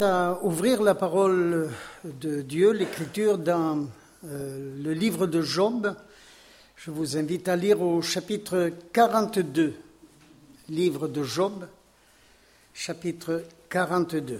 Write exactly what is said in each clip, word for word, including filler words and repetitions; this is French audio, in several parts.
À ouvrir la parole de Dieu, l'Écriture, dans euh, le livre de Job. Je vous invite à lire au chapitre quarante-deux, livre de Job, chapitre quarante-deux.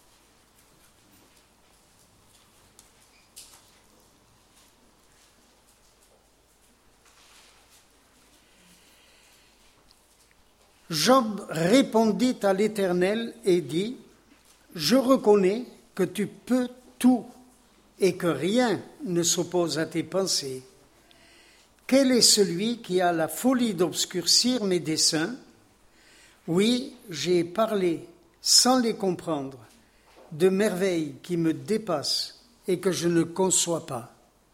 Job répondit à l'Éternel et dit: Je reconnais que tu peux tout et que rien ne s'oppose à tes pensées. Quel est celui qui a la folie d'obscurcir mes desseins? Oui, j'ai parlé sans les comprendre, de merveilles qui me dépassent et que je ne conçois pas.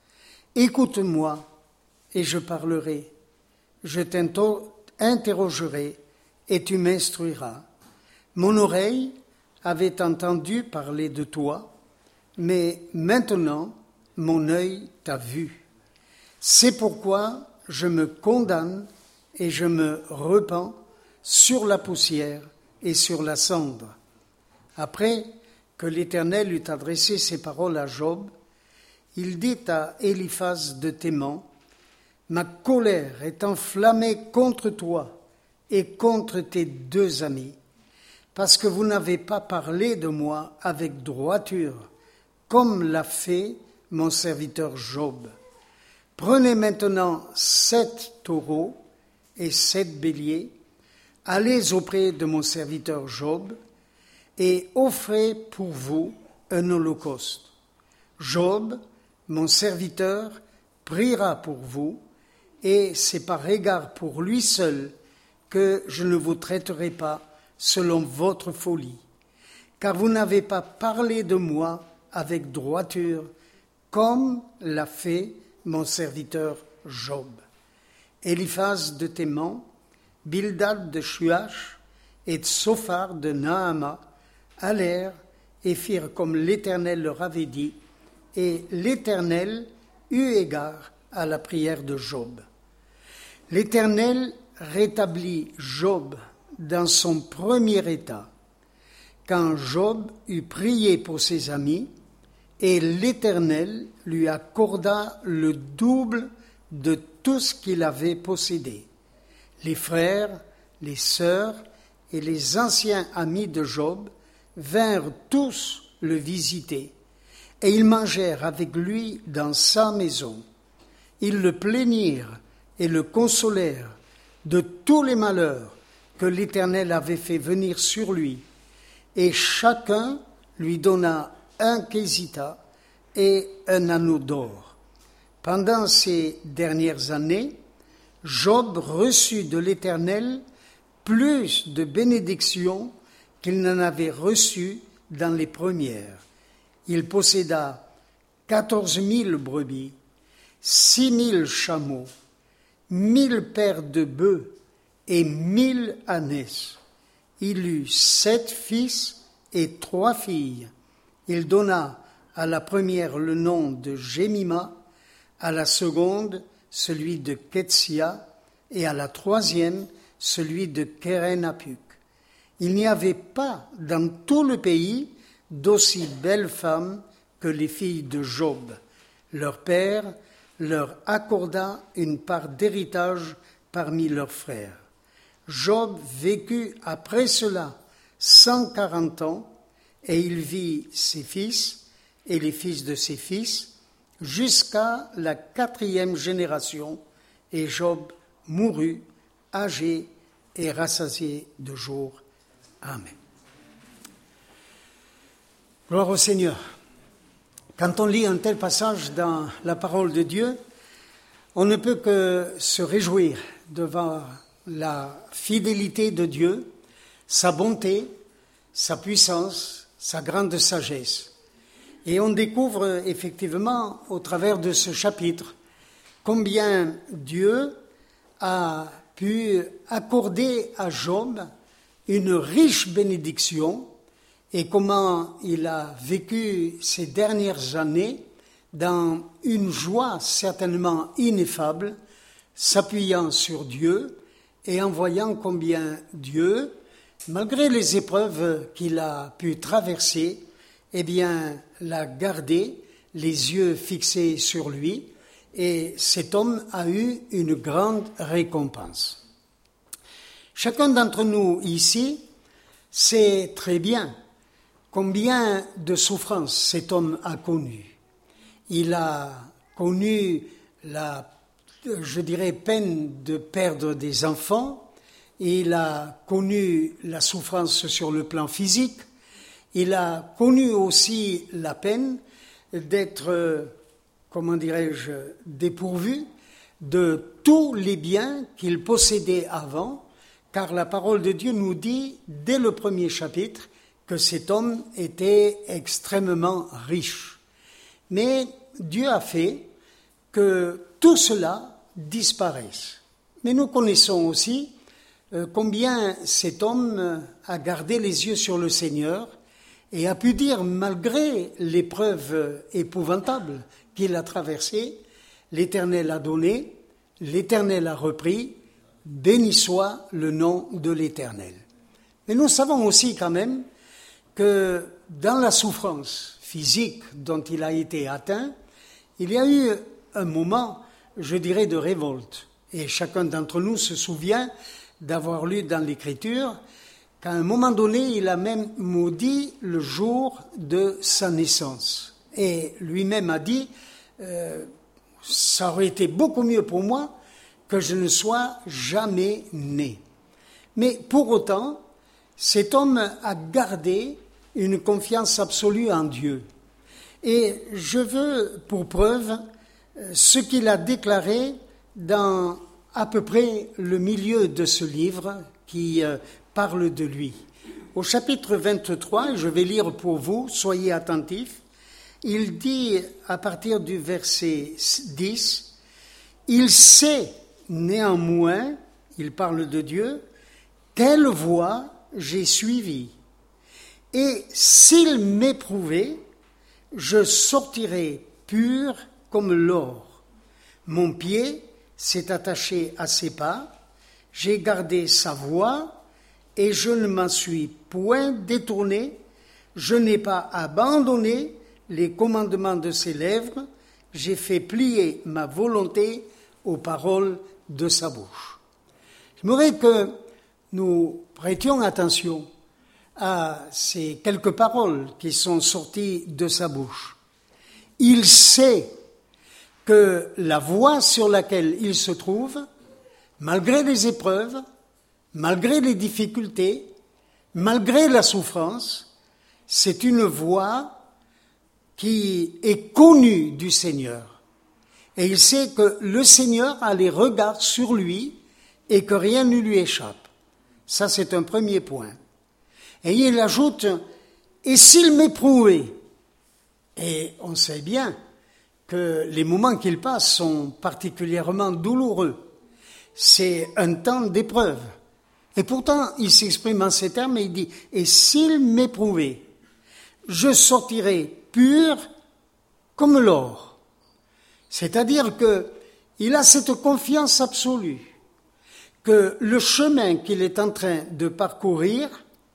Écoute-moi et je parlerai, je t'interrogerai et tu m'instruiras. Mon oreille avait entendu parler de toi, mais maintenant mon œil t'a vu. C'est pourquoi je me condamne et je me repens sur la poussière et sur la cendre. Après que l'Éternel eut adressé ces paroles à Job, il dit à Éliphaz de Théman: Ma colère est enflammée contre toi et contre tes deux amis, parce que vous n'avez pas parlé de moi avec droiture, comme l'a fait mon serviteur Job. Prenez maintenant sept taureaux et sept béliers, allez auprès de mon serviteur Job, et offrez pour vous un holocauste. Job, mon serviteur, priera pour vous, et c'est par égard pour lui seul que je ne vous traiterai pas selon votre folie, car vous n'avez pas parlé de moi avec droiture, comme l'a fait mon serviteur Job. Éliphaz de Théman, Bildad de Shuach et Tsophar de Naama allèrent et firent comme l'Éternel leur avait dit, et l'Éternel eut égard à la prière de Job. L'Éternel rétablit Job dans son premier état, quand Job eut prié pour ses amis, et l'Éternel lui accorda le double de tout ce qu'il avait possédé. Les frères, les sœurs et les anciens amis de Job vinrent tous le visiter, et ils mangèrent avec lui dans sa maison. Ils le plaignirent et le consolèrent de tous les malheurs que l'Éternel avait fait venir sur lui, et chacun lui donna un késita et un anneau d'or. Pendant ces dernières années, Job reçut de l'Éternel plus de bénédictions qu'il n'en avait reçues dans les premières. Il posséda quatorze mille brebis, six mille chameaux, mille paires de bœufs et mille ânesses. Il eut sept fils et trois filles. Il donna à la première le nom de Jémima, à la seconde celui de Ketsia et à la troisième celui de Kérénapuk. Il n'y avait pas dans tout le pays d'aussi belles femmes que les filles de Job. Leur père leur accorda une part d'héritage parmi leurs frères. Job vécut après cela cent quarante ans, et il vit ses fils et les fils de ses fils jusqu'à la quatrième génération, et Job mourut âgé et rassasié de jours. Amen. Gloire au Seigneur. Quand on lit un tel passage dans la parole de Dieu, on ne peut que se réjouir devant la fidélité de Dieu, sa bonté, sa puissance, sa grande sagesse. Et on découvre effectivement au travers de ce chapitre combien Dieu a pu accorder à Job une riche bénédiction et comment il a vécu ces dernières années dans une joie certainement ineffable, s'appuyant sur Dieu et en voyant combien Dieu, malgré les épreuves qu'il a pu traverser, eh bien, l'a gardé, les yeux fixés sur lui, et cet homme a eu une grande récompense. Chacun d'entre nous ici sait très bien combien de souffrances cet homme a connu. Il a connu la, je dirais, peine de perdre des enfants, il a connu la souffrance sur le plan physique, il a connu aussi la peine d'être, comment dirais-je, dépourvu de tous les biens qu'il possédait avant, car la parole de Dieu nous dit, dès le premier chapitre, que cet homme était extrêmement riche. Mais Dieu a fait que tout cela disparaisse. Mais nous connaissons aussi euh, combien cet homme a gardé les yeux sur le Seigneur et a pu dire, malgré l'épreuve épouvantable qu'il a traversée, l'Éternel a donné, l'Éternel a repris, béni soit le nom de l'Éternel. Mais nous savons aussi quand même que dans la souffrance physique dont il a été atteint, il y a eu un moment, je dirais, de révolte. Et chacun d'entre nous se souvient d'avoir lu dans l'Écriture qu'à un moment donné, il a même maudit le jour de sa naissance. Et lui-même a dit, euh, ça aurait été beaucoup mieux pour moi que je ne sois jamais né. Mais pour autant, cet homme a gardé une confiance absolue en Dieu. Et je veux pour preuve ce qu'il a déclaré dans à peu près le milieu de ce livre qui parle de lui. Au chapitre vingt-trois, je vais lire pour vous, soyez attentifs, il dit à partir du verset dix, « Il sait néanmoins, il parle de Dieu, quelle voie j'ai suivi. Et s'il m'éprouvait, je sortirai pur comme l'or. Mon pied s'est attaché à ses pas, j'ai gardé sa voie et je ne m'en suis point détourné, je n'ai pas abandonné les commandements de ses lèvres, j'ai fait plier ma volonté aux paroles de sa bouche. » J'aimerais que nous prêtions attention à ces quelques paroles qui sont sorties de sa bouche. Il sait que la voie sur laquelle il se trouve, malgré les épreuves, malgré les difficultés, malgré la souffrance, c'est une voie qui est connue du Seigneur. Et il sait que le Seigneur a les regards sur lui et que rien ne lui échappe. Ça, c'est un premier point. Et il ajoute, « Et s'il m'éprouvait ?» Et on sait bien que les moments qu'il passe sont particulièrement douloureux. C'est un temps d'épreuve. Et pourtant, il s'exprime en ces termes et il dit, « Et s'il m'éprouvait, je sortirai pur comme l'or. » C'est-à-dire qu'il a cette confiance absolue que le chemin qu'il est en train de parcourir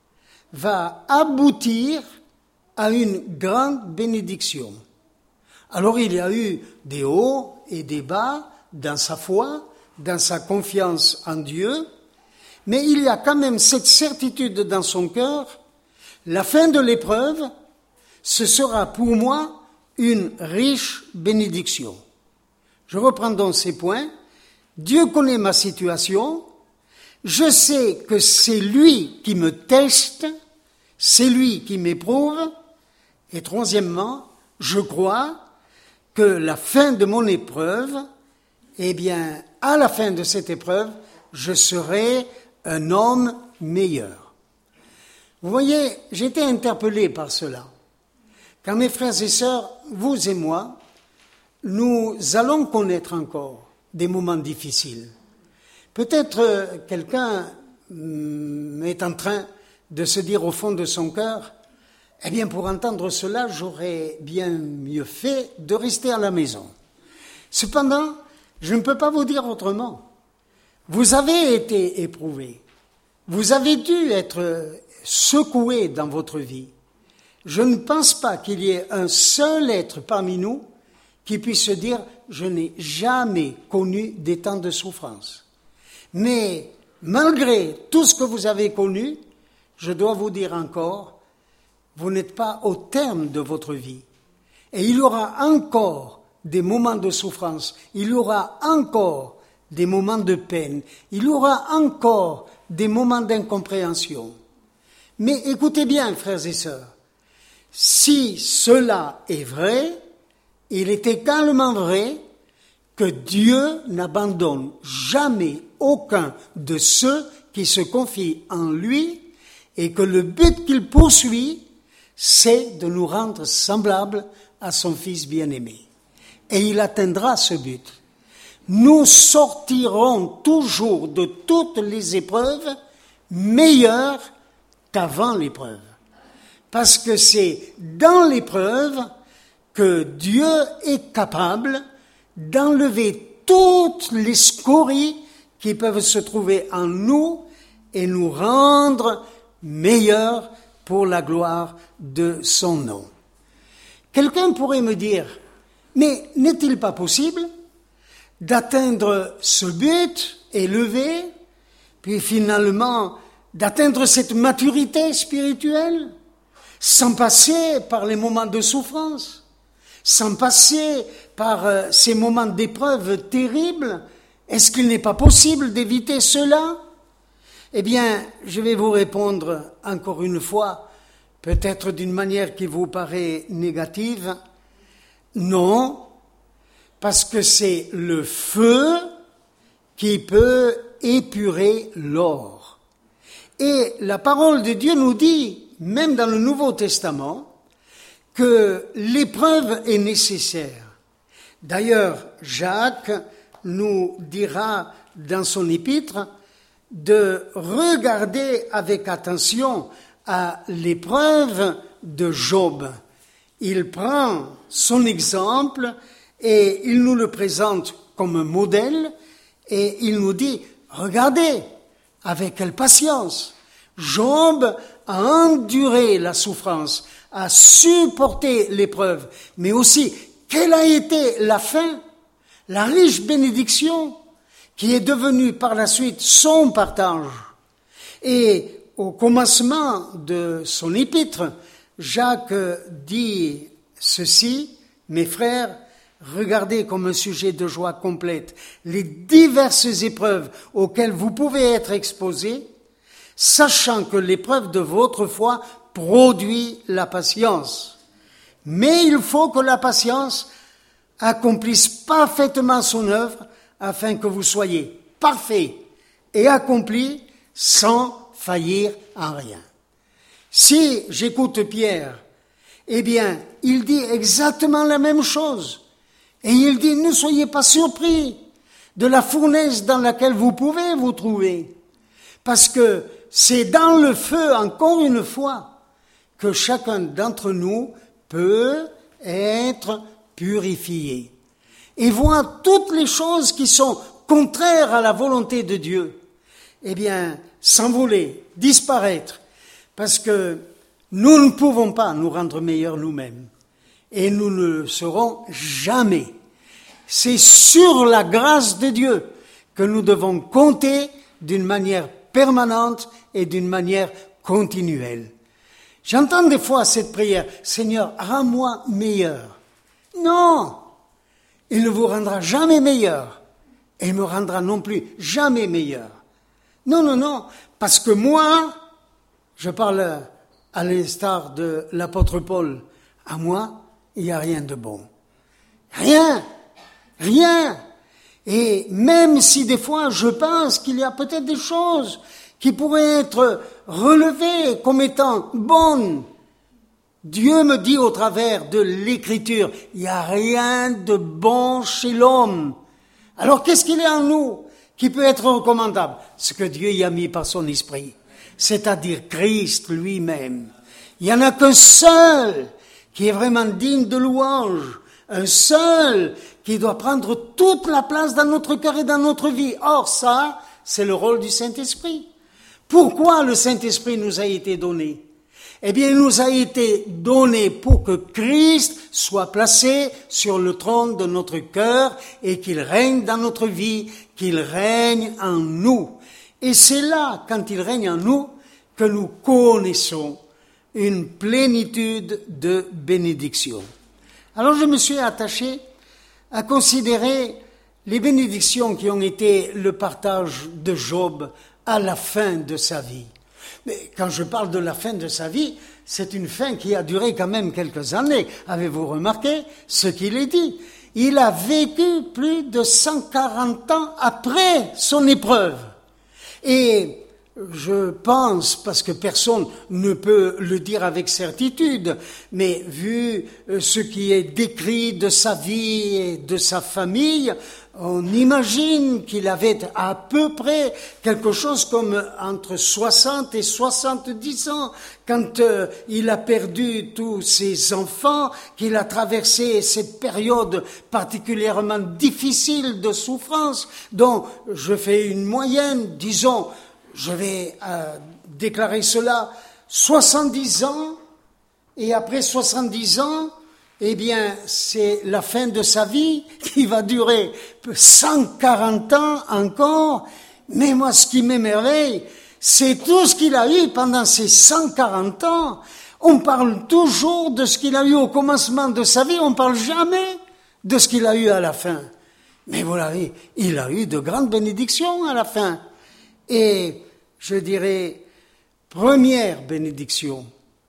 va aboutir à une grande bénédiction. Alors il y a eu des hauts et des bas dans sa foi, dans sa confiance en Dieu, mais il y a quand même cette certitude dans son cœur, la fin de l'épreuve, ce sera pour moi une riche bénédiction. Je reprends donc ces points. Dieu connaît ma situation, je sais que c'est lui qui me teste, c'est lui qui m'éprouve, et troisièmement, je crois que la fin de mon épreuve, eh bien, à la fin de cette épreuve, je serai un homme meilleur. Vous voyez, j'ai été interpellé par cela. Car mes frères et sœurs, vous et moi, nous allons connaître encore des moments difficiles. Peut-être quelqu'un est en train de se dire au fond de son cœur, eh bien pour entendre cela, j'aurais bien mieux fait de rester à la maison. Cependant, je ne peux pas vous dire autrement. Vous avez été éprouvé, vous avez dû être secoué dans votre vie, Je ne pense pas qu'il y ait un seul être parmi nous qui puisse se dire « je n'ai jamais connu des temps de souffrance ». Mais malgré tout ce que vous avez connu, je dois vous dire encore, vous n'êtes pas au terme de votre vie. Et il y aura encore des moments de souffrance, il y aura encore des moments de peine, il y aura encore des moments d'incompréhension. Mais écoutez bien, frères et sœurs, si cela est vrai, il est également vrai que Dieu n'abandonne jamais aucun de ceux qui se confient en lui et que le but qu'il poursuit, c'est de nous rendre semblables à son Fils bien-aimé. Et il atteindra ce but. Nous sortirons toujours de toutes les épreuves meilleurs qu'avant l'épreuve. Parce que c'est dans l'épreuve que Dieu est capable d'enlever toutes les scories qui peuvent se trouver en nous et nous rendre meilleurs pour la gloire de son nom. Quelqu'un pourrait me dire, mais n'est-il pas possible d'atteindre ce but élevé, puis finalement d'atteindre cette maturité spirituelle, sans passer par les moments de souffrance, sans passer par euh, ces moments d'épreuve terribles? Est-ce qu'il n'est pas possible d'éviter cela? Eh bien, je vais vous répondre encore une fois, peut-être d'une manière qui vous paraît négative. Non, parce que c'est le feu qui peut épurer l'or. Et la parole de Dieu nous dit, même dans le Nouveau Testament, que l'épreuve est nécessaire. D'ailleurs, Jacques nous dira dans son épître de regarder avec attention à l'épreuve de Job. Il prend son exemple et il nous le présente comme un modèle et il nous dit, regardez avec quelle patience Job a enduré la souffrance, a supporté l'épreuve, mais aussi quelle a été la fin, la riche bénédiction qui est devenue par la suite son partage. Et au commencement de son épître, Jacques dit ceci, mes frères, regardez comme un sujet de joie complète les diverses épreuves auxquelles vous pouvez être exposés, sachant que l'épreuve de votre foi produit la patience. Mais il faut que la patience accomplisse parfaitement son œuvre afin que vous soyez parfaits et accomplis sans faillir en rien. Si j'écoute Pierre, eh bien, il dit exactement la même chose. Et il dit, ne soyez pas surpris de la fournaise dans laquelle vous pouvez vous trouver. Parce que c'est dans le feu, encore une fois, que chacun d'entre nous peut être purifié. Et voir toutes les choses qui sont contraires à la volonté de Dieu, eh bien, s'envoler, disparaître, parce que nous ne pouvons pas nous rendre meilleurs nous-mêmes. Et nous ne le serons jamais. C'est sur la grâce de Dieu que nous devons compter d'une manière permanente et d'une manière continuelle. J'entends des fois cette prière, « Seigneur, rends-moi meilleur ». Non, il ne vous rendra jamais meilleur. Et il ne me rendra non plus jamais meilleur. Non, non, non, parce que moi, je parle à l'instar de l'apôtre Paul, à moi, il n'y a rien de bon. Rien, rien. Et même si des fois je pense qu'il y a peut-être des choses qui pourraient être relevées comme étant bonnes, Dieu me dit au travers de l'Écriture, il n'y a rien de bon chez l'homme. Alors qu'est-ce qu'il y a en nous qui peut être recommandable? Ce que Dieu y a mis par son esprit, c'est-à-dire Christ lui-même. Il n'y en a qu'un seul qui est vraiment digne de louange, un seul qui doit prendre toute la place dans notre cœur et dans notre vie. Or ça, c'est le rôle du Saint-Esprit. Pourquoi le Saint-Esprit nous a été donné? eh bien, il nous a été donné pour que Christ soit placé sur le trône de notre cœur et qu'il règne dans notre vie, qu'il règne en nous. Et c'est là, quand il règne en nous, que nous connaissons une plénitude de bénédictions. Alors je me suis attaché à considérer les bénédictions qui ont été le partage de Job à la fin de sa vie. Mais quand je parle de la fin de sa vie, c'est une fin qui a duré quand même quelques années. Avez-vous remarqué ce qu'il est dit? Il a vécu plus de cent quarante ans après son épreuve. Et je pense, parce que personne ne peut le dire avec certitude, mais vu ce qui est décrit de sa vie et de sa famille, on imagine qu'il avait à peu près quelque chose comme entre soixante et soixante-dix ans quand euh, il a perdu tous ses enfants, qu'il a traversé cette période particulièrement difficile de souffrance, dont je fais une moyenne, disons, je vais euh, déclarer cela, soixante-dix ans, et après soixante-dix ans, eh bien, c'est la fin de sa vie qui va durer cent quarante ans encore. Mais moi, ce qui m'émerveille, c'est tout ce qu'il a eu pendant ces cent quarante ans. On parle toujours de ce qu'il a eu au commencement de sa vie, on ne parle jamais de ce qu'il a eu à la fin. Mais vous l'avez, il a eu de grandes bénédictions à la fin. Et je dirais, première bénédiction,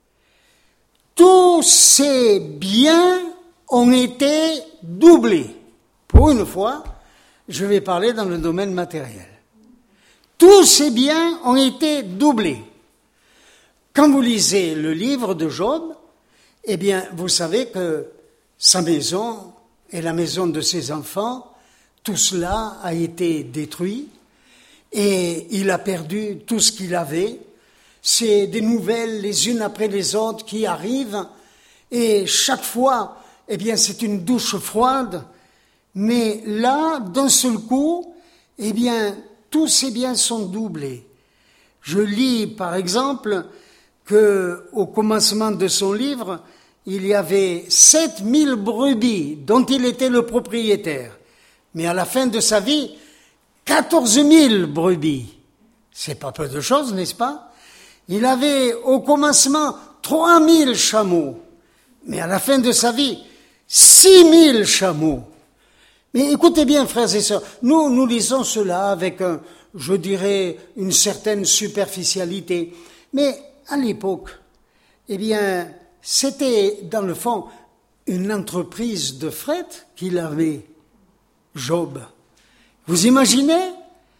tous ces biens ont été doublés. Pour une fois, je vais parler dans le domaine matériel. Tous ces biens ont été doublés. Quand vous lisez le livre de Job, eh bien, vous savez que sa maison et la maison de ses enfants, tout cela a été détruit et il a perdu tout ce qu'il avait. C'est des nouvelles les unes après les autres qui arrivent et chaque fois, eh bien, c'est une douche froide. Mais là, d'un seul coup, eh bien, tous ces biens sont doublés. Je lis, par exemple, que au commencement de son livre, il y avait sept mille brebis dont il était le propriétaire. Mais à la fin de sa vie, quatorze mille brebis. C'est pas peu de choses, n'est-ce pas? Il avait au commencement trois mille chameaux, mais à la fin de sa vie, six mille chameaux. Mais écoutez bien, frères et sœurs, nous, nous lisons cela avec, un, je dirais, une certaine superficialité. Mais à l'époque, eh bien, c'était dans le fond une entreprise de fret qu'il avait, Job. Vous imaginez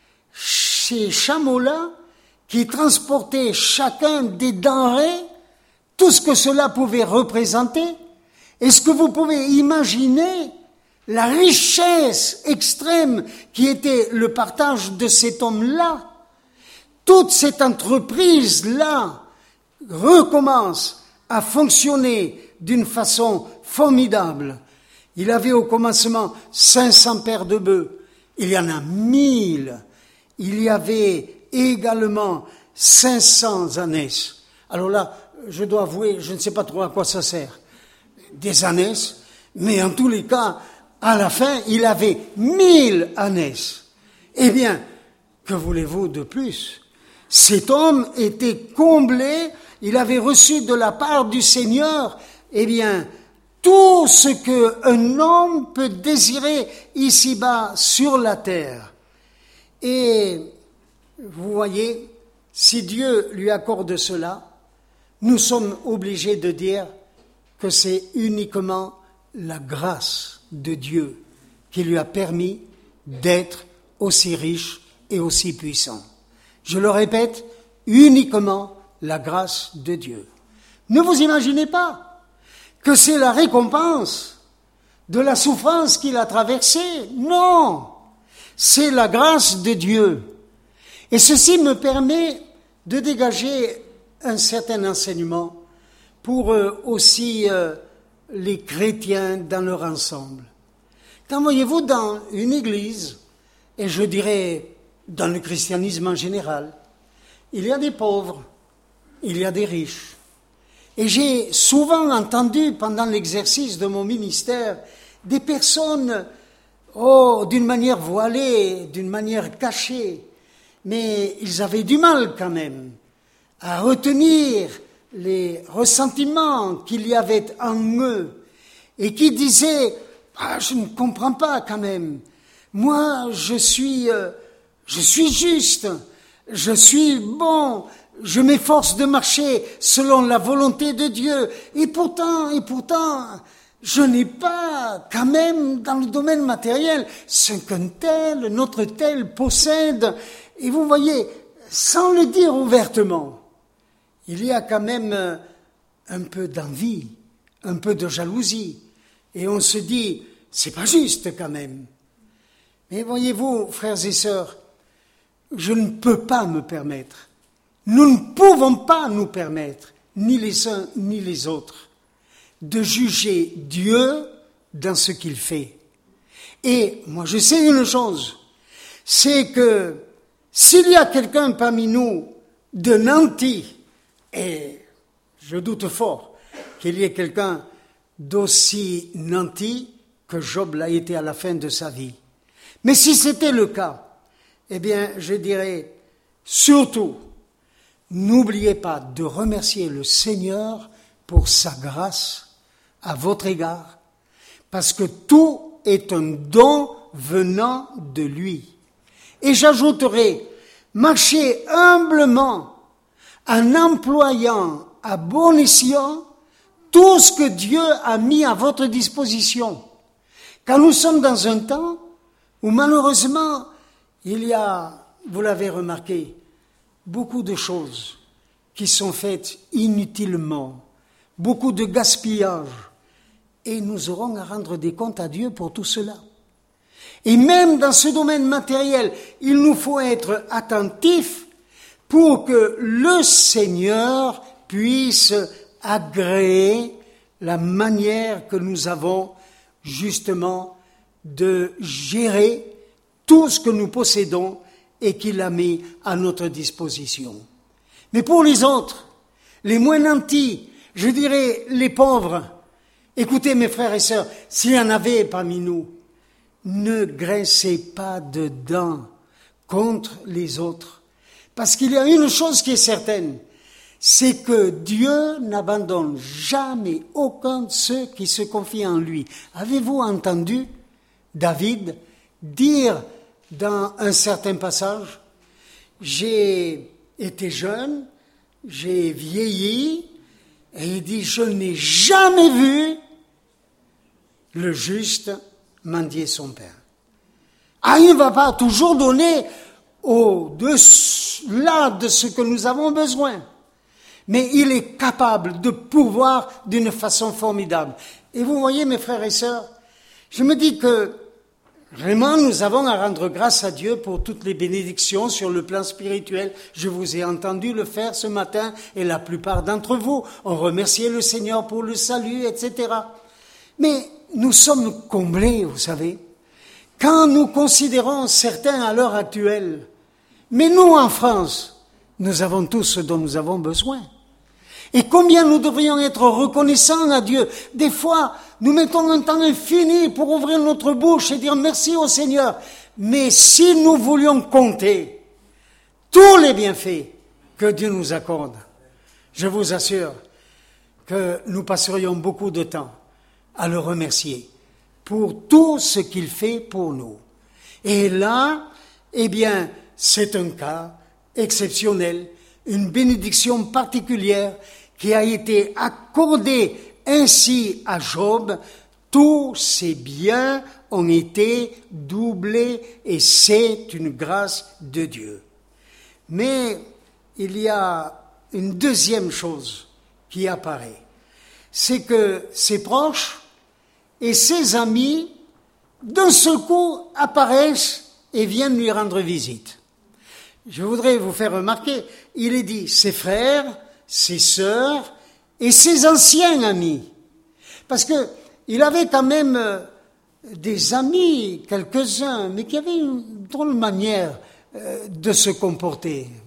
ces chameaux-là qui transportaient chacun des denrées, tout ce que cela pouvait représenter? Est-ce que vous pouvez imaginer la richesse extrême qui était le partage de cet homme-là? Toute cette entreprise-là recommence à fonctionner d'une façon formidable. Il avait au commencement cinq cents paires de bœufs, il y en a mille. Il y avait également cinq cents ânesses. Alors là, je dois avouer, je ne sais pas trop à quoi ça sert. Des ânesses, mais en tous les cas, à la fin, il avait mille ânesses. Eh bien, que voulez-vous de plus? Cet homme était comblé, il avait reçu de la part du Seigneur, eh bien, tout ce qu'un homme peut désirer ici-bas sur la terre. Et vous voyez, si Dieu lui accorde cela, nous sommes obligés de dire que c'est uniquement la grâce de Dieu qui lui a permis d'être aussi riche et aussi puissant. Je le répète, uniquement la grâce de Dieu. Ne vous imaginez pas que c'est la récompense de la souffrance qu'il a traversée. Non, c'est la grâce de Dieu. Et ceci me permet de dégager un certain enseignement pour euh, aussi euh, les chrétiens dans leur ensemble. Quand voyez-vous dans une église, et je dirais dans le christianisme en général, il y a des pauvres, il y a des riches. Et j'ai souvent entendu pendant l'exercice de mon ministère des personnes, oh, d'une manière voilée, d'une manière cachée, mais ils avaient du mal quand même à retenir les ressentiments qu'il y avait en eux et qui disaient ah, « je ne comprends pas quand même, moi je suis, euh, je suis juste, je suis bon, je m'efforce de marcher selon la volonté de Dieu et pourtant, et pourtant, je n'ai pas quand même dans le domaine matériel ce qu'un tel, notre tel possède. » Et vous voyez, sans le dire ouvertement, il y a quand même un peu d'envie, un peu de jalousie. Et on se dit, c'est pas juste quand même. Mais voyez-vous, frères et sœurs, je ne peux pas me permettre, nous ne pouvons pas nous permettre, ni les uns ni les autres, de juger Dieu dans ce qu'il fait. Et moi je sais une chose, c'est que s'il y a quelqu'un parmi nous de nanti, et je doute fort qu'il y ait quelqu'un d'aussi nanti que Job l'a été à la fin de sa vie. Mais si c'était le cas, eh bien, je dirais, surtout, n'oubliez pas de remercier le Seigneur pour sa grâce à votre égard, parce que tout est un don venant de lui. Et j'ajouterai, marchez humblement en employant à bon escient tout ce que Dieu a mis à votre disposition. Car nous sommes dans un temps où malheureusement, il y a, vous l'avez remarqué, beaucoup de choses qui sont faites inutilement, beaucoup de gaspillage, et nous aurons à rendre des comptes à Dieu pour tout cela. Et même dans ce domaine matériel, il nous faut être attentifs pour que le Seigneur puisse agréer la manière que nous avons justement de gérer tout ce que nous possédons et qu'il a mis à notre disposition. Mais pour les autres, les moins nantis, je dirais les pauvres, écoutez mes frères et sœurs, s'il y en avait parmi nous, ne grincez pas de dents contre les autres. Parce qu'il y a une chose qui est certaine, c'est que Dieu n'abandonne jamais aucun de ceux qui se confient en lui. Avez-vous entendu David dire dans un certain passage, « J'ai été jeune, j'ai vieilli, et il dit, je n'ai jamais vu le juste mendier son pain. » Ah, il ne va pas toujours donner au-delà de ce que nous avons besoin. Mais il est capable de pouvoir d'une façon formidable. Et vous voyez, mes frères et sœurs, je me dis que vraiment nous avons à rendre grâce à Dieu pour toutes les bénédictions sur le plan spirituel. Je vous ai entendu le faire ce matin et la plupart d'entre vous ont remercié le Seigneur pour le salut, et cetera. Mais nous sommes comblés, vous savez, quand nous considérons certains à l'heure actuelle. Mais nous, en France, nous avons tout ce dont nous avons besoin. Et combien nous devrions être reconnaissants à Dieu. Des fois, nous mettons un temps infini pour ouvrir notre bouche et dire merci au Seigneur. Mais si nous voulions compter tous les bienfaits que Dieu nous accorde, je vous assure que nous passerions beaucoup de temps à le remercier pour tout ce qu'il fait pour nous. Et là, eh bien, c'est un cas exceptionnel, une bénédiction particulière qui a été accordée ainsi à Job. Tous ses biens ont été doublés et c'est une grâce de Dieu. Mais il y a une deuxième chose qui apparaît, c'est que ses proches et ses amis, d'un seul coup, apparaissent et viennent lui rendre visite. Je voudrais vous faire remarquer, il est dit ses frères, ses sœurs et ses anciens amis. Parce que il avait quand même des amis, quelques-uns, mais qui avaient une drôle de manière de se comporter. Vous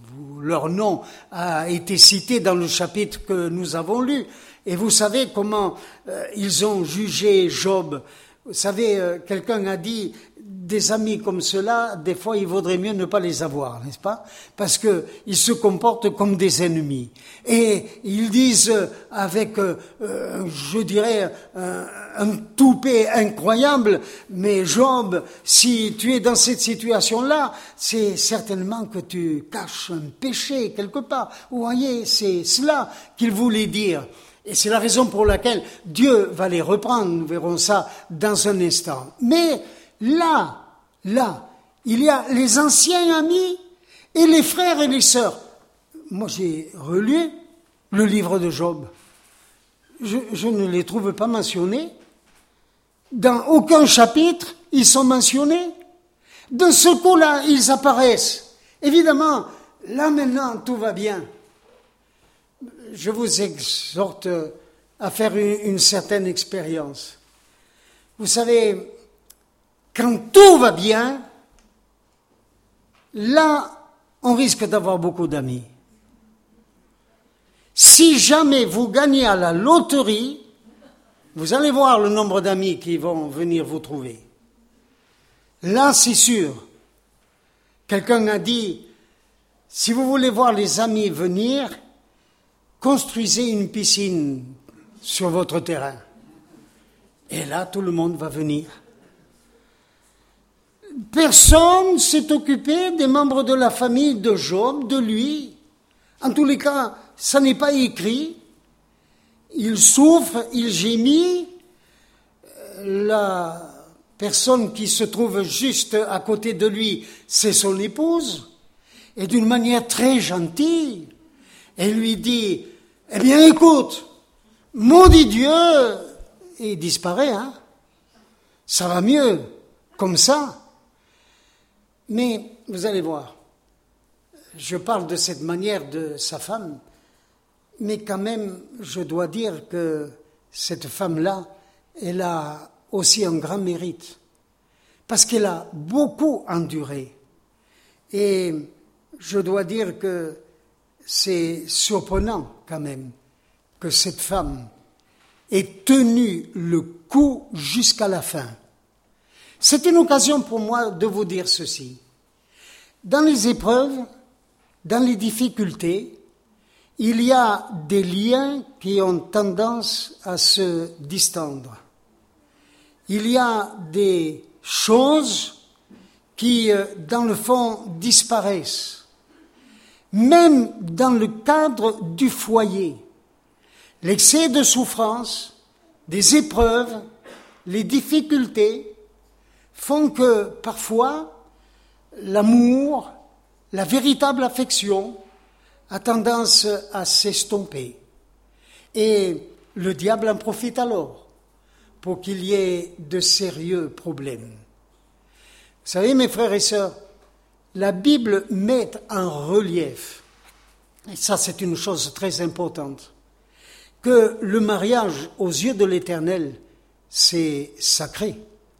leur nom a été cité dans le chapitre que nous avons lu. Et vous savez comment euh, ils ont jugé Job. Vous savez, euh, quelqu'un a dit, des amis comme ceux-là, des fois, il vaudrait mieux ne pas les avoir, n'est-ce pas? Parce que ils se comportent comme des ennemis. Et ils disent euh, avec, euh, euh, je dirais, un, un toupet incroyable, mais Job, si tu es dans cette situation-là, c'est certainement que tu caches un péché quelque part. Vous voyez, c'est cela qu'il voulait dire. Et c'est la raison pour laquelle Dieu va les reprendre, nous verrons ça dans un instant. Mais là, là, il y a les anciens amis et les frères et les sœurs. Moi, j'ai relu le livre de Job. Je, je ne les trouve pas mentionnés. Dans aucun chapitre, ils sont mentionnés. De ce coup-là, ils apparaissent. Évidemment, là maintenant, tout va bien. Je vous exhorte à faire une, une certaine expérience. Vous savez, quand tout va bien, là, on risque d'avoir beaucoup d'amis. Si jamais vous gagnez à la loterie, vous allez voir le nombre d'amis qui vont venir vous trouver. Là, c'est sûr. Quelqu'un a dit, si vous voulez voir les amis venir, construisez une piscine sur votre terrain. Et là, tout le monde va venir. Personne s'est occupé des membres de la famille de Job, de lui. En tous les cas, ça n'est pas écrit. Il souffre, il gémit. La personne qui se trouve juste à côté de lui, c'est son épouse. Et d'une manière très gentille, elle lui dit, eh bien écoute, maudit Dieu, et il disparaît, hein. Ça va mieux, comme ça. Mais vous allez voir, je parle de cette manière de sa femme, mais quand même, je dois dire que cette femme-là, elle a aussi un grand mérite, parce qu'elle a beaucoup enduré. Et je dois dire que c'est surprenant quand même que cette femme ait tenu le coup jusqu'à la fin. C'est une occasion pour moi de vous dire ceci. Dans les épreuves, dans les difficultés, il y a des liens qui ont tendance à se distendre. Il y a des choses qui, dans le fond, disparaissent. Même dans le cadre du foyer, l'excès de souffrance, des épreuves, les difficultés font que parfois l'amour, la véritable affection a tendance à s'estomper. Et le diable en profite alors pour qu'il y ait de sérieux problèmes. Vous savez, mes frères et sœurs, la Bible met en relief, et ça c'est une chose très importante, que le mariage aux yeux de l'Éternel, c'est sacré.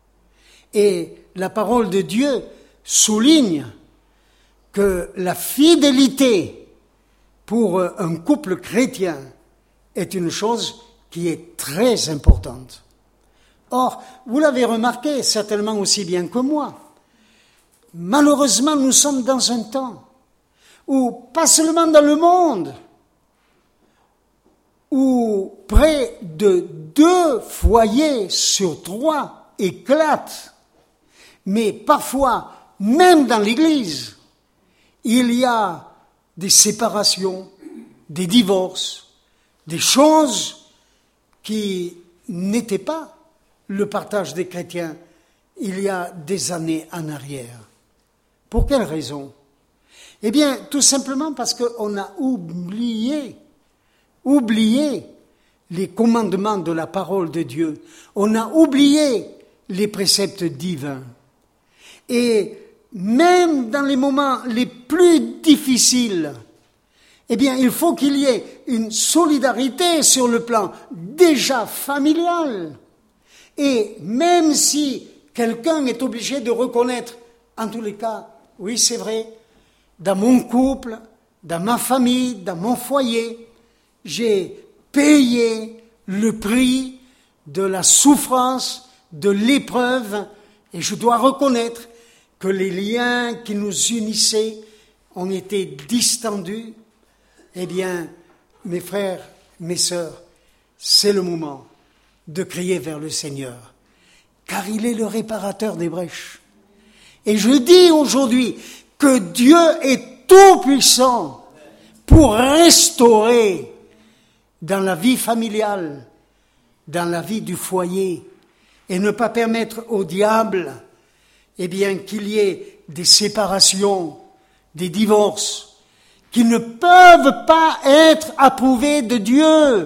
Et la parole de Dieu souligne que la fidélité pour un couple chrétien est une chose qui est très importante. Or, vous l'avez remarqué certainement aussi bien que moi, malheureusement, nous sommes dans un temps où, pas seulement dans le monde, où près de deux foyers sur trois éclatent, mais parfois, même dans l'Église, il y a des séparations, des divorces, des choses qui n'étaient pas le partage des chrétiens il y a des années en arrière. Pour quelle raison? Eh bien, tout simplement parce qu'on a oublié, oublié les commandements de la parole de Dieu. On a oublié les préceptes divins. Et même dans les moments les plus difficiles, eh bien, il faut qu'il y ait une solidarité sur le plan déjà familial. Et même si quelqu'un est obligé de reconnaître, en tous les cas, oui, c'est vrai, dans mon couple, dans ma famille, dans mon foyer, j'ai payé le prix de la souffrance, de l'épreuve, et je dois reconnaître que les liens qui nous unissaient ont été distendus. Eh bien, mes frères, mes sœurs, c'est le moment de crier vers le Seigneur, car il est le réparateur des brèches. Et je dis aujourd'hui que Dieu est tout-puissant pour restaurer dans la vie familiale, dans la vie du foyer, et ne pas permettre au diable, eh bien, qu'il y ait des séparations, des divorces, qui ne peuvent pas être approuvés de Dieu.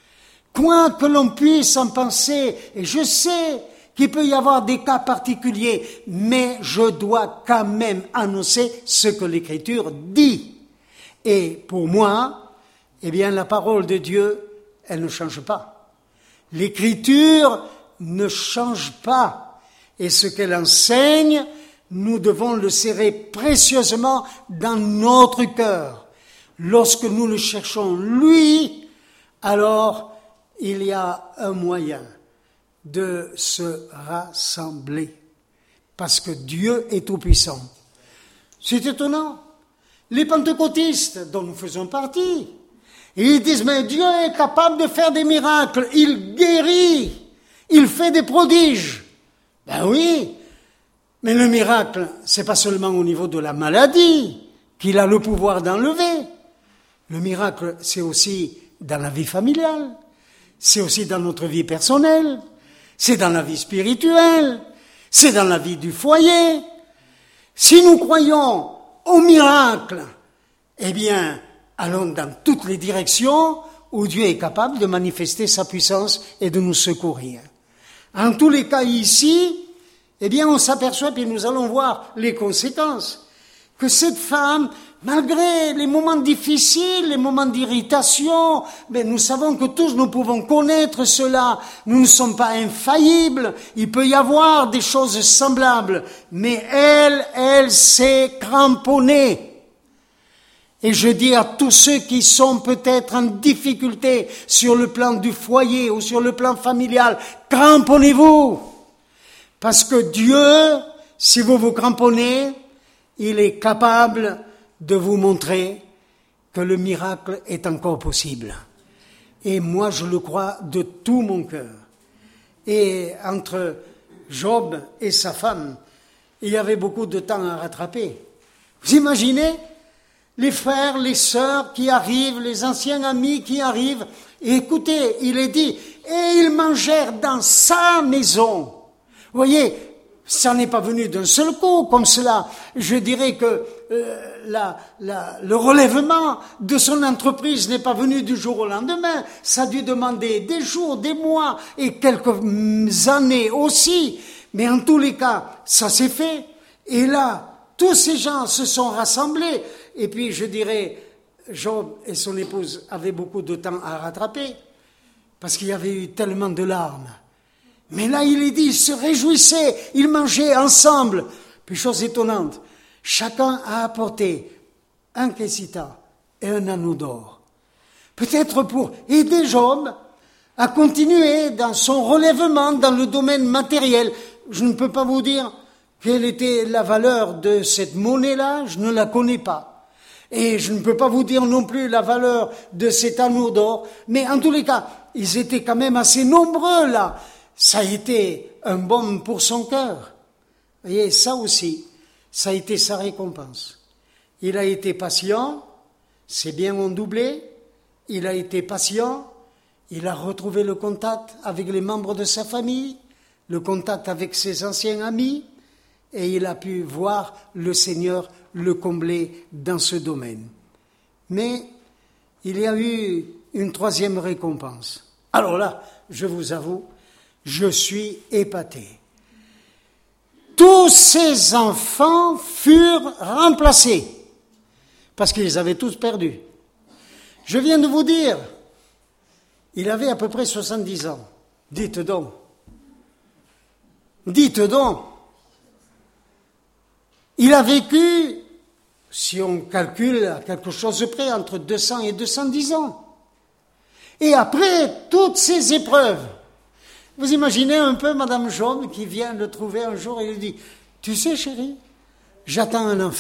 Quoi que l'on puisse en penser, et je sais qu'il peut y avoir des cas particuliers, mais je dois quand même annoncer ce que l'Écriture dit. Et pour moi, eh bien, la parole de Dieu, elle ne change pas. L'Écriture ne change pas. Et ce qu'elle enseigne, nous devons le serrer précieusement dans notre cœur. Lorsque nous le cherchons, lui, alors il y a un moyen de se rassembler. Parce que Dieu est tout-puissant. C'est étonnant. Les pentecôtistes, dont nous faisons partie, ils disent, mais Dieu est capable de faire des miracles. Il guérit. Il fait des prodiges. Ben oui. Mais le miracle, c'est pas seulement au niveau de la maladie qu'il a le pouvoir d'enlever. Le miracle, c'est aussi dans la vie familiale. C'est aussi dans notre vie personnelle. C'est dans la vie spirituelle. C'est dans la vie du foyer. Si nous croyons au miracle, eh bien, allons dans toutes les directions où Dieu est capable de manifester sa puissance et de nous secourir. En tous les cas ici, eh bien, on s'aperçoit, puis nous allons voir les conséquences, que cette femme, malgré les moments difficiles, les moments d'irritation, ben nous savons que tous nous pouvons connaître cela, nous ne sommes pas infaillibles, il peut y avoir des choses semblables, mais elle, elle s'est cramponnée. Et je dis à tous ceux qui sont peut-être en difficulté sur le plan du foyer ou sur le plan familial, cramponnez-vous. Parce que Dieu, si vous vous cramponnez, il est capable de vous montrer que le miracle est encore possible. Et moi, je le crois de tout mon cœur. Et entre Job et sa femme, il y avait beaucoup de temps à rattraper. Vous imaginez ? Les frères, les sœurs qui arrivent, les anciens amis qui arrivent. Et écoutez, il est dit, et ils mangèrent dans sa maison. Vous voyez, ça n'est pas venu d'un seul coup comme cela. Je dirais que euh, la, la, le relèvement de son entreprise n'est pas venu du jour au lendemain. Ça a dû demander des jours, des mois et quelques années aussi. Mais en tous les cas, ça s'est fait. Et là, tous ces gens se sont rassemblés. Et puis, je dirais, Job et son épouse avaient beaucoup de temps à rattraper parce qu'il y avait eu tellement de larmes. Mais là, il est dit, ils se réjouissaient, ils mangeaient ensemble. Puis, chose étonnante, chacun a apporté un kessita et un anneau d'or. Peut-être pour aider Job à continuer dans son relèvement dans le domaine matériel. Je ne peux pas vous dire quelle était la valeur de cette monnaie-là, je ne la connais pas. Et je ne peux pas vous dire non plus la valeur de cet anneau d'or, mais en tous les cas, ils étaient quand même assez nombreux là. Ça a été un baume pour son cœur. Vous voyez, ça aussi, ça a été sa récompense. Il a été patient, c'est bien en doublé, il a été patient, il a retrouvé le contact avec les membres de sa famille, le contact avec ses anciens amis, et il a pu voir le Seigneur le combler dans ce domaine. Mais il y a eu une troisième récompense. Alors là, je vous avoue, je suis épaté. Tous ces enfants furent remplacés parce qu'ils avaient tous perdu. Je viens de vous dire, il avait à peu près soixante-dix ans. Dites donc. Dites donc. Il a vécu si on calcule à quelque chose près, entre deux cents et deux cent dix ans. Et après toutes ces épreuves, vous imaginez un peu Madame Job qui vient le trouver un jour et lui dit « Tu sais chérie, j'attends un enfant. »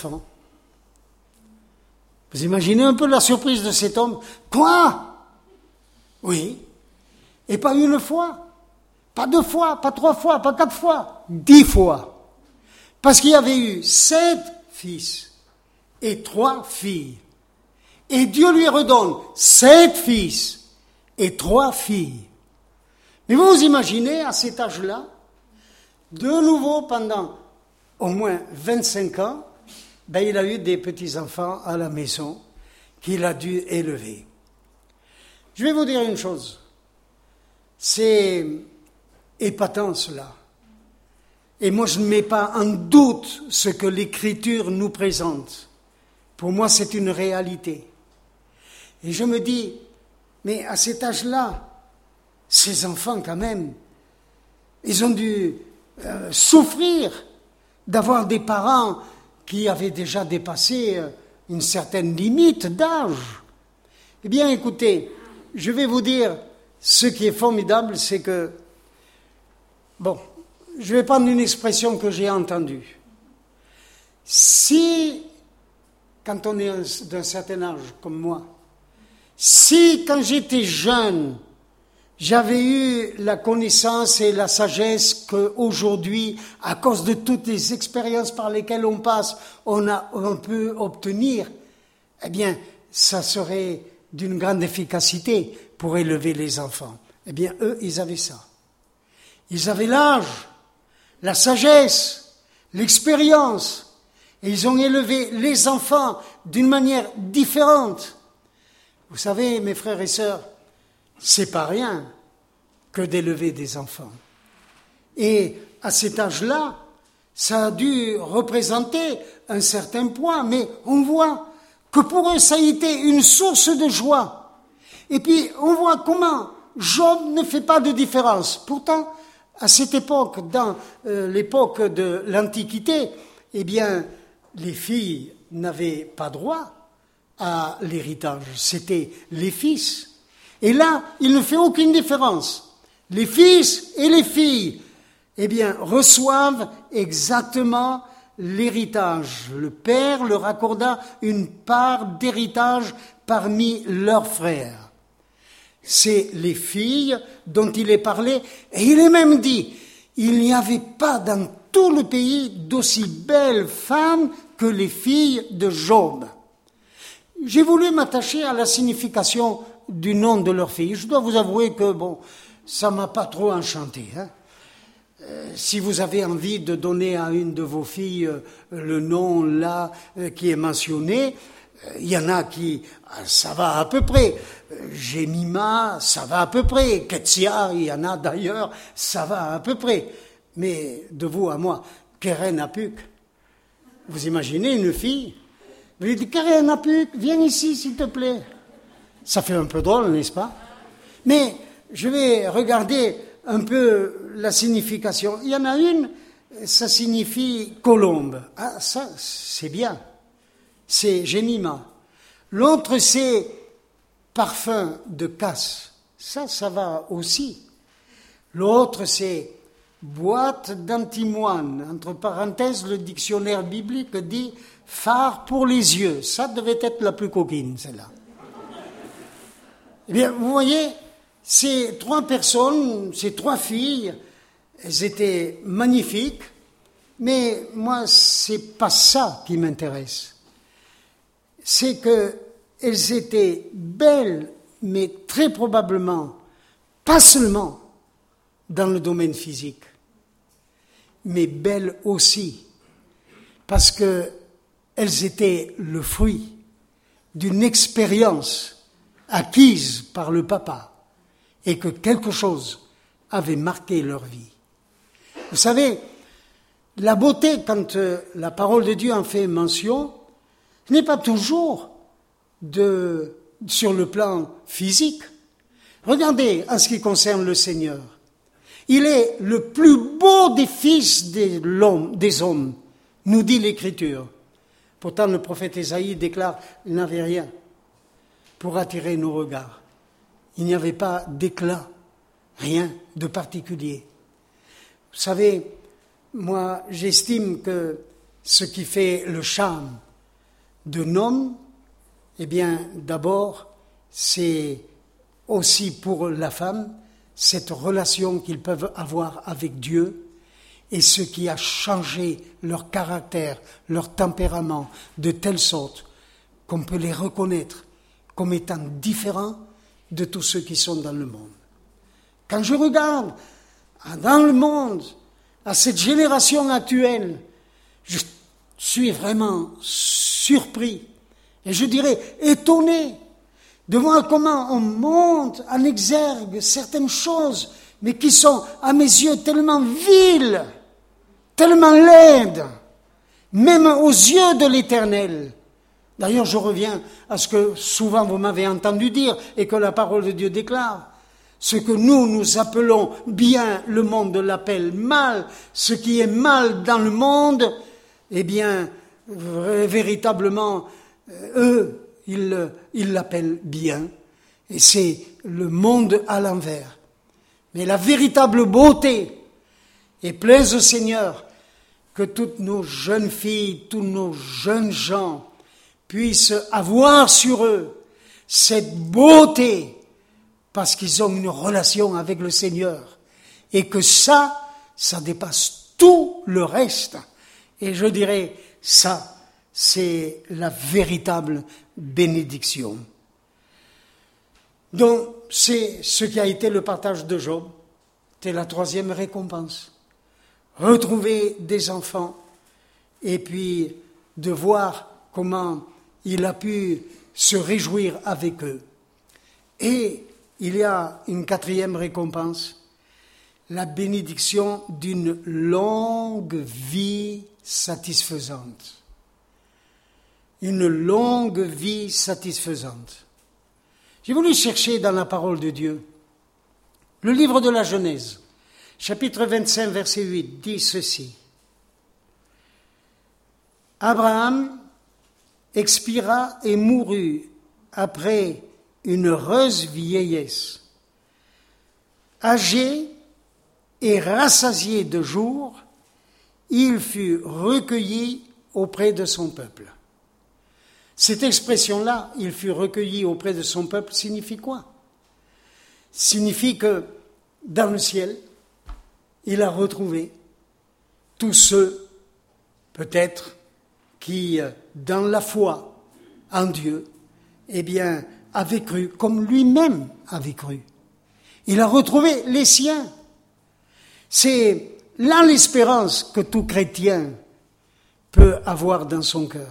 Vous imaginez un peu la surprise de cet homme. « Quoi ?» « Oui. Et pas une fois, pas deux fois, pas trois fois, pas quatre fois, dix fois. Parce qu'il y avait eu sept fils et trois filles. Et Dieu lui redonne sept fils et trois filles. Mais vous vous imaginez, à cet âge-là, de nouveau pendant au moins vingt-cinq ans, ben, il a eu des petits-enfants à la maison qu'il a dû élever. Je vais vous dire une chose, c'est épatant cela. Et moi je ne mets pas en doute ce que l'Écriture nous présente. Pour moi c'est une réalité. Et je me dis, mais à cet âge-là, ces enfants quand même, ils ont dû euh, souffrir d'avoir des parents qui avaient déjà dépassé une certaine limite d'âge. Eh bien écoutez, je vais vous dire, ce qui est formidable, c'est que, bon, je vais prendre une expression que j'ai entendue. Si, quand on est d'un certain âge comme moi, si quand j'étais jeune, j'avais eu la connaissance et la sagesse qu'aujourd'hui, à cause de toutes les expériences par lesquelles on passe, on, a, on peut obtenir, eh bien, ça serait d'une grande efficacité pour élever les enfants. Eh bien, eux, ils avaient ça. Ils avaient l'âge, la sagesse, l'expérience, et ils ont élevé les enfants d'une manière différente. Vous savez, mes frères et sœurs, c'est pas rien que d'élever des enfants. Et à cet âge-là, ça a dû représenter un certain poids, mais on voit que pour eux, ça a été une source de joie. Et puis, on voit comment Job ne fait pas de différence. Pourtant, à cette époque, dans euh, l'époque de l'Antiquité, eh bien, les filles n'avaient pas droit à l'héritage. C'était les fils. Et là, il ne fait aucune différence. Les fils et les filles, eh bien, reçoivent exactement l'héritage. Le père leur accorda une part d'héritage parmi leurs frères. C'est les filles dont il est parlé, et il est même dit, il n'y avait pas dans tout le pays d'aussi belles femmes que les filles de Job. J'ai voulu m'attacher à la signification du nom de leur fille. Je dois vous avouer que, bon, ça m'a pas trop enchanté, hein. Euh, si vous avez envie de donner à une de vos filles euh, le nom là euh, qui est mentionné, il euh, y en a qui, euh, ça va à peu près. Euh, Jemima, ça va à peu près. Ketsia, il y en a d'ailleurs, ça va à peu près. Mais de vous à moi, Keren Apuk, vous imaginez une fille, vous lui dites, Keren Apuk, viens ici s'il te plaît. Ça fait un peu drôle, n'est-ce pas? Mais je vais regarder un peu la signification. Il y en a une, ça signifie colombe. Ah, ça, c'est bien. C'est Jemima. L'autre, c'est parfum de casse. Ça, ça va aussi. L'autre, c'est boîte d'antimoine. Entre parenthèses, le dictionnaire biblique dit phare pour les yeux. Ça devait être la plus coquine, celle-là. Eh bien, vous voyez, ces trois personnes, ces trois filles, elles étaient magnifiques, mais moi, c'est pas ça qui m'intéresse. C'est qu'elles étaient belles, mais très probablement, pas seulement dans le domaine physique, mais belles aussi, parce qu'elles étaient le fruit d'une expérience acquise par le papa, et que quelque chose avait marqué leur vie. Vous savez, la beauté, quand euh, la parole de Dieu en fait mention, n'est pas toujours de, sur le plan physique. Regardez en ce qui concerne le Seigneur. Il est le plus beau des fils des, l'homme, des hommes, nous dit l'Écriture. Pourtant, le prophète Ésaïe déclare qu'il n'avait rien pour attirer nos regards. Il n'y avait pas d'éclat, rien de particulier. Vous savez, moi, j'estime que ce qui fait le charme d'un homme, eh bien, d'abord, c'est aussi pour la femme, cette relation qu'ils peuvent avoir avec Dieu et ce qui a changé leur caractère, leur tempérament, de telle sorte qu'on peut les reconnaître comme étant différents de tous ceux qui sont dans le monde. Quand je regarde dans le monde, à cette génération actuelle, je suis vraiment surpris et je dirais étonné de voir comment on monte en exergue certaines choses, mais qui sont à mes yeux tellement viles, tellement laides, même aux yeux de l'Éternel. D'ailleurs, je reviens à ce que souvent vous m'avez entendu dire et que la parole de Dieu déclare. Ce que nous, nous appelons bien, le monde l'appelle mal. Ce qui est mal dans le monde, eh bien, véritablement, eux, ils, ils l'appellent bien. Et c'est le monde à l'envers. Mais la véritable beauté, et plaise au Seigneur, que toutes nos jeunes filles, tous nos jeunes gens puissent avoir sur eux cette beauté, parce qu'ils ont une relation avec le Seigneur. Et que ça, ça dépasse tout le reste. Et je dirais, ça, c'est la véritable bénédiction. Donc, c'est ce qui a été le partage de Job. C'est la troisième récompense. Retrouver des enfants et puis de voir comment il a pu se réjouir avec eux. Et il y a une quatrième récompense, la bénédiction d'une longue vie satisfaisante. Une longue vie satisfaisante. J'ai voulu chercher dans la parole de Dieu. Le livre de la Genèse, chapitre vingt-cinq, verset huit, dit ceci. Abraham expira et mourut après une heureuse vieillesse. Âgé et rassasié de jours, il fut recueilli auprès de son peuple. Cette expression-là, il fut recueilli auprès de son peuple, signifie quoi? Signifie que dans le ciel, il a retrouvé tous ceux, peut-être, qui, dans la foi en Dieu, eh bien, avaient cru, comme lui-même avait cru. Il a retrouvé les siens. C'est là l'espérance que tout chrétien peut avoir dans son cœur.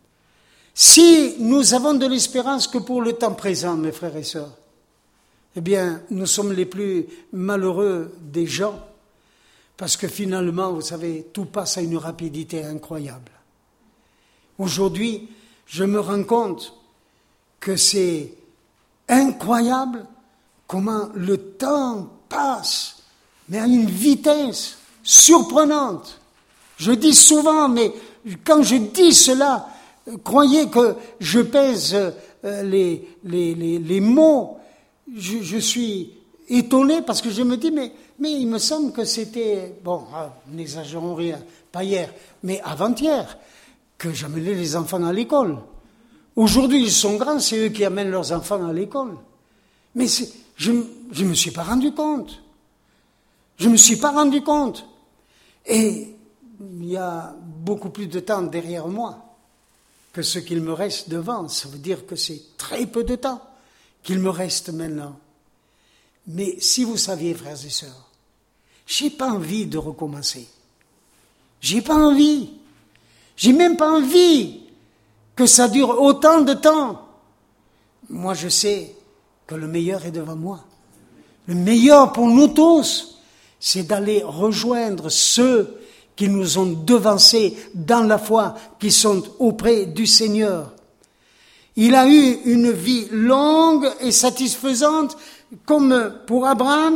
Si nous avons de l'espérance que pour le temps présent, mes frères et sœurs, eh bien, nous sommes les plus malheureux des gens, parce que finalement, vous savez, tout passe à une rapidité incroyable. Aujourd'hui, je me rends compte que c'est incroyable comment le temps passe, mais à une vitesse surprenante. Je dis souvent, mais quand je dis cela, croyez que je pèse les, les, les, les mots. Je, je suis étonné parce que je me dis, mais, mais il me semble que c'était, bon, n'exagérons rien, pas hier, mais avant-hier, que j'amenais les enfants à l'école. Aujourd'hui, ils sont grands, c'est eux qui amènent leurs enfants à l'école. Mais c'est, je ne me suis pas rendu compte. Je ne me suis pas rendu compte. Et il y a beaucoup plus de temps derrière moi que ce qu'il me reste devant. Ça veut dire que c'est très peu de temps qu'il me reste maintenant. Mais si vous saviez, frères et sœurs, j'ai pas envie de recommencer. J'ai pas envie. J'ai même pas envie que ça dure autant de temps. Moi, je sais que le meilleur est devant moi. Le meilleur pour nous tous, c'est d'aller rejoindre ceux qui nous ont devancés dans la foi, qui sont auprès du Seigneur. Il a eu une vie longue et satisfaisante, comme pour Abraham,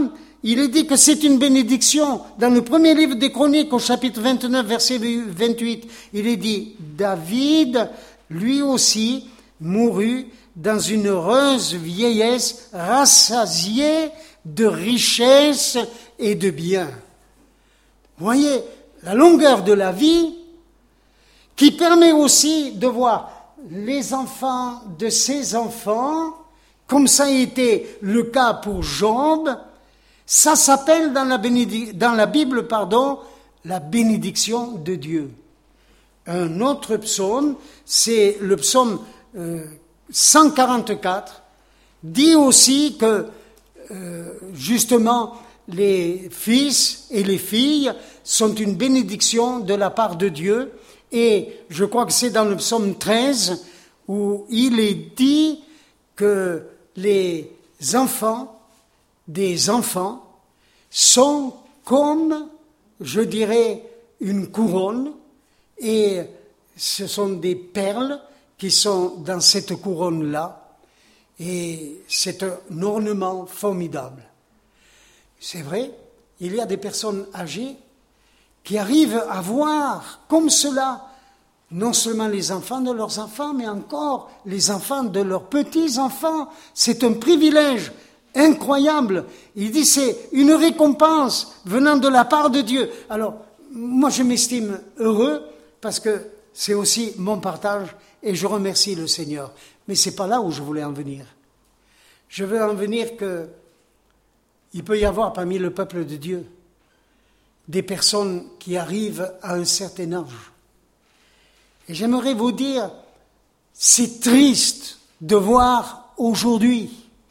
il est dit que c'est une bénédiction. Dans le premier livre des Chroniques, au chapitre vingt-neuf, verset vingt-huit, il est dit, David, lui aussi, mourut dans une heureuse vieillesse, rassasié de richesses et de biens. Vous voyez, la longueur de la vie, qui permet aussi de voir les enfants de ses enfants, comme ça a été le cas pour Job. Ça s'appelle dans la, bénédic- dans la Bible, pardon, la bénédiction de Dieu. Un autre psaume, c'est le psaume euh, cent quarante-quatre, dit aussi que euh, justement les fils et les filles sont une bénédiction de la part de Dieu. Et je crois que c'est dans le psaume treize où il est dit que les enfants des enfants sont comme, je dirais, une couronne, et ce sont des perles qui sont dans cette couronne-là, et c'est un ornement formidable. C'est vrai, il y a des personnes âgées qui arrivent à voir comme cela, non seulement les enfants de leurs enfants, mais encore les enfants de leurs petits-enfants. C'est un privilège incroyable. Il dit c'est une récompense venant de la part de Dieu. Alors, moi je m'estime heureux parce que c'est aussi mon partage et je remercie le Seigneur. Mais ce n'est pas là où je voulais en venir. Je veux en venir que il peut y avoir parmi le peuple de Dieu des personnes qui arrivent à un certain âge. Et j'aimerais vous dire, c'est triste de voir aujourd'hui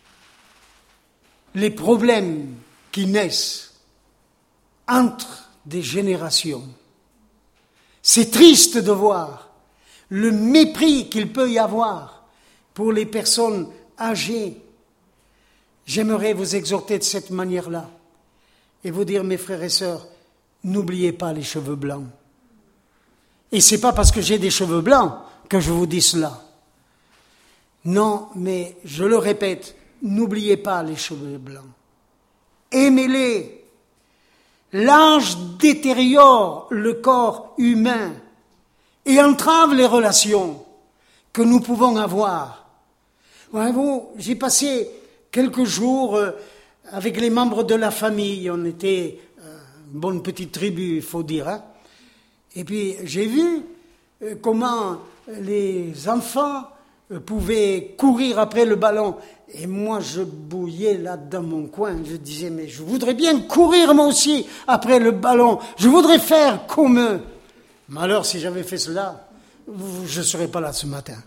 les problèmes qui naissent entre des générations. C'est triste de voir le mépris qu'il peut y avoir pour les personnes âgées. J'aimerais vous exhorter de cette manière-là et vous dire, mes frères et sœurs, n'oubliez pas les cheveux blancs. Et c'est pas parce que j'ai des cheveux blancs que je vous dis cela. Non, mais je le répète, n'oubliez pas les cheveux blancs. Aimez-les. L'âge détériore le corps humain et entrave les relations que nous pouvons avoir. Voyez-vous, j'ai passé quelques jours avec les membres de la famille. On était une bonne petite tribu, il faut dire. Hein. Et puis j'ai vu comment les enfants pouvaient courir après le ballon. Et moi, je bouillais là dans mon coin. Je disais, mais je voudrais bien courir moi aussi après le ballon. Je voudrais faire comme eux. Malheur, si j'avais fait cela, je ne serais pas là ce matin.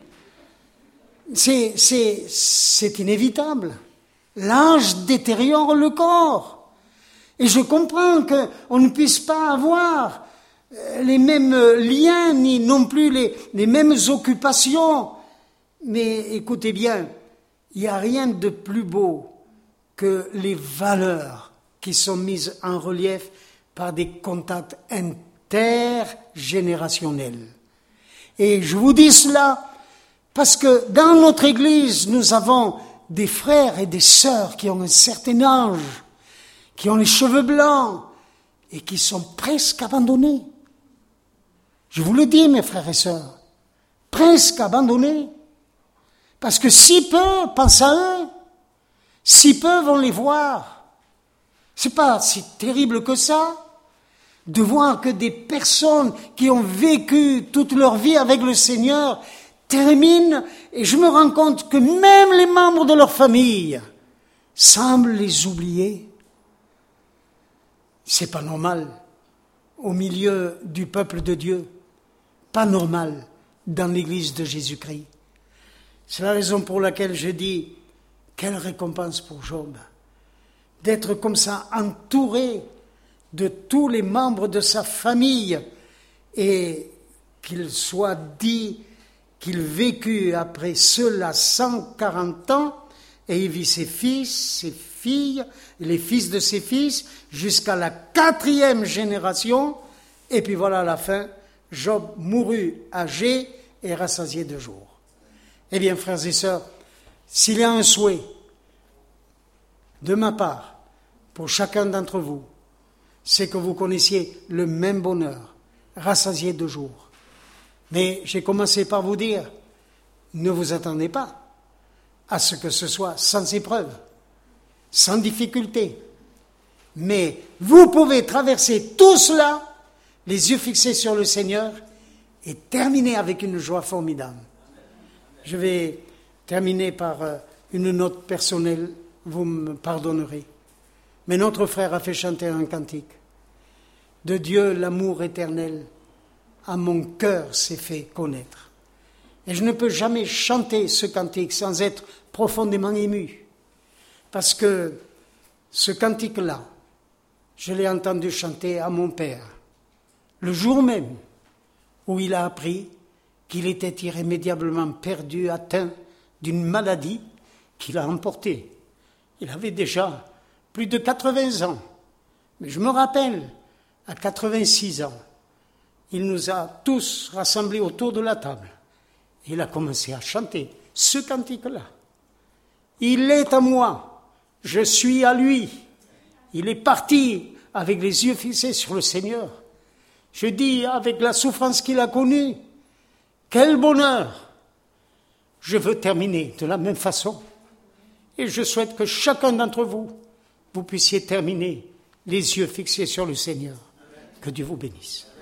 C'est, c'est, c'est inévitable. L'âge détériore le corps. Et je comprends qu'on ne puisse pas avoir les mêmes liens, ni non plus les, les mêmes occupations. Mais écoutez bien, il n'y a rien de plus beau que les valeurs qui sont mises en relief par des contacts intergénérationnels. Et je vous dis cela parce que dans notre Église, nous avons des frères et des sœurs qui ont un certain âge, qui ont les cheveux blancs et qui sont presque abandonnés. Je vous le dis, mes frères et sœurs, presque abandonnés. Parce que si peu pensent à eux, si peu vont les voir. C'est pas si terrible que ça de voir que des personnes qui ont vécu toute leur vie avec le Seigneur terminent, et je me rends compte que même les membres de leur famille semblent les oublier. C'est pas normal au milieu du peuple de Dieu, pas normal dans l'Église de Jésus-Christ. C'est la raison pour laquelle je dis, quelle récompense pour Job, d'être comme ça entouré de tous les membres de sa famille et qu'il soit dit qu'il vécut après cela cent quarante ans et il vit ses fils, ses filles, les fils de ses fils jusqu'à la quatrième génération et puis voilà à la fin, Job mourut âgé et rassasié de jours. Eh bien, frères et sœurs, s'il y a un souhait de ma part pour chacun d'entre vous, c'est que vous connaissiez le même bonheur, rassasié de jour. Mais j'ai commencé par vous dire, ne vous attendez pas à ce que ce soit sans épreuve, sans difficulté. Mais vous pouvez traverser tout cela, les yeux fixés sur le Seigneur, et terminer avec une joie formidable. Je vais terminer par une note personnelle, vous me pardonnerez. Mais notre frère a fait chanter un cantique. De Dieu, l'amour éternel, à mon cœur s'est fait connaître. Et je ne peux jamais chanter ce cantique sans être profondément ému. Parce que ce cantique-là, je l'ai entendu chanter à mon père, le jour même où il a appris qu'il était irrémédiablement perdu, atteint d'une maladie qu'il a emportée. Il avait déjà plus de quatre-vingts ans. Mais je me rappelle, à quatre-vingt-six ans, il nous a tous rassemblés autour de la table. Et il a commencé à chanter ce cantique-là. Il est à moi, je suis à lui. Il est parti avec les yeux fixés sur le Seigneur. Je dis, avec la souffrance qu'il a connue, quel bonheur! Je veux terminer de la même façon. Et je souhaite que chacun d'entre vous, vous puissiez terminer les yeux fixés sur le Seigneur. Que Dieu vous bénisse.